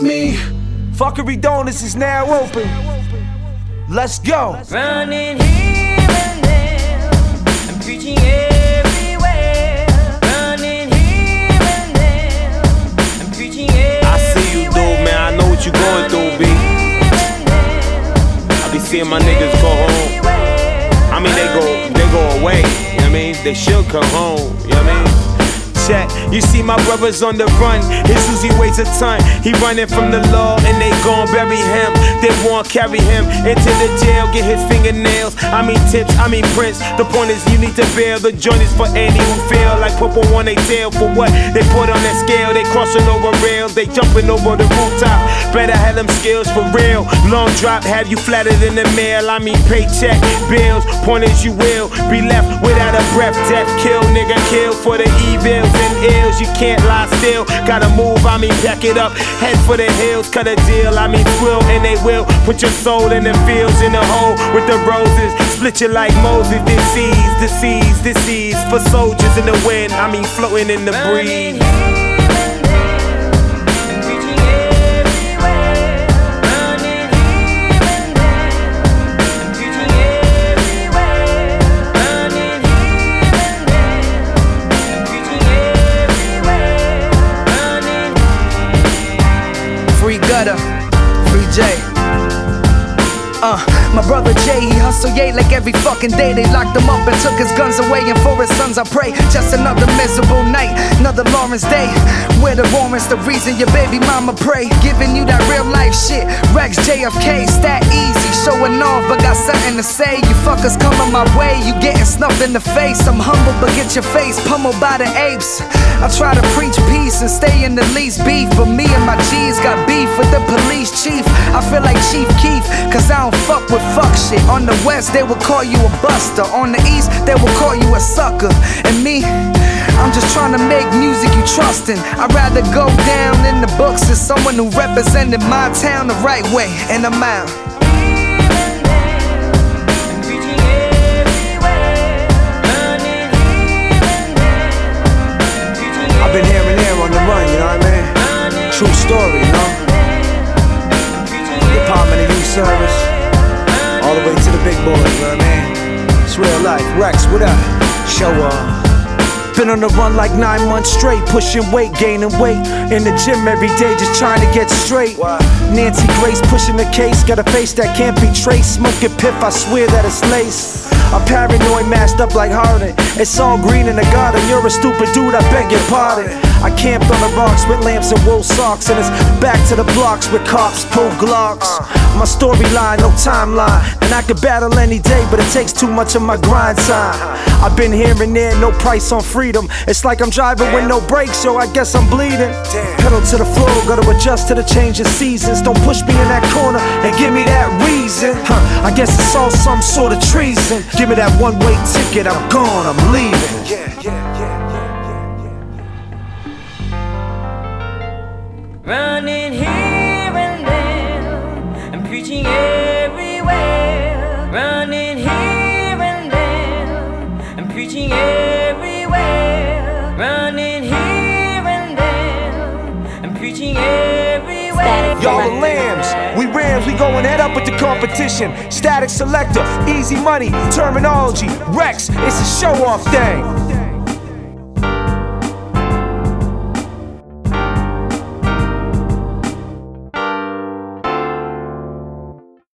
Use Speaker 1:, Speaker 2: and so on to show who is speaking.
Speaker 1: me.
Speaker 2: Fuckery Donuts is now open. Let's go.
Speaker 3: Running here and there, I'm preaching everywhere. Running here and there, I'm preaching everywhere.
Speaker 4: I see you, dude, man. I know what you going through, B. I be seeing my niggas go home. I mean, they go away. You know what I mean? They should come home. You know what I mean? Check. You see my brothers on the run. His Uzi weighs a ton. He running from the law and they gon' bury him. They won't carry him into the jail, get his fingernails. I mean tips, I mean prints. The point is you need to bail. The joint is for any who feel like purple on they tail. For what they put on that scale, they crossing over rails, they jumping over the rooftop. Better have them skills for real. Long drop, have you flatter than the mail. I mean paycheck, bills, point is you will be left without a breath. Death, kill, nigga, kill for the evils and ills. You can't lie still, gotta move, I mean back it up. Head for the hills, cut a deal, I mean twill and they will. Put your soul in the fields, in the hole with the roses. Split you like Moses, disease for soldiers in the wind, I mean floating in the breeze.
Speaker 5: Free Gutter, Free J. My brother Jay, he hustle yay like every fucking day. They locked him up and took his guns away, and for his sons I pray. Just another miserable night, another Lawrence day. Where the warrants, the reason your baby mama pray. Giving you that real life shit, Rex JFK, stat easy, showing off but got something to say. You fuckers coming my way, you getting snuffed in the face. I'm humble but get your face pummeled by the apes. I try to preach peace and stay in the least beef, but me and my G's got beef with the police chief. I feel like Chief Keef, cause I don't fuck with fuck shit. On the west, they will call you a buster. On the east, they will call you a sucker. And me, I'm just trying to make music you trustin'. I'd rather go down in the books as someone who represented my town the right way. And I'm out.
Speaker 2: I've been here and there on the run, you know what I mean? True story, you know? Department of Youth Service, all the way to the big boys, you know what I mean? It's real life. Rex, what up? Show up. Been on the run like 9 months straight, pushing weight, gaining weight. In the gym every day, just trying to get straight. Nancy Grace pushing the case, got a face that can't be traced. Smoking piff, I swear that it's lace. I'm paranoid, masked up like Harden. It's all green in the garden. You're a stupid dude, I beg your pardon. I camped on the rocks with lamps and wool socks, and it's back to the blocks with cops pull Glocks. My storyline, no timeline, and I could battle any day, but it takes too much of my grind time. I've been here and there, no price on freedom. It's like I'm driving with no brakes, so I guess I'm bleeding. Pedal to the floor, gotta adjust to the change of seasons. Don't push me in that corner and give me that reason. I guess it's all some sort of treason. Give me that one-way ticket, I'm gone, I'm leaving.
Speaker 3: Running here and there, I'm preaching everywhere. Running here and there, I'm preaching everywhere. Running here and there, I'm preaching everywhere.
Speaker 2: Y'all are lambs, we rams, we going head up with the competition. Static Selector, easy money, terminology. Rex, it's a show-off thing.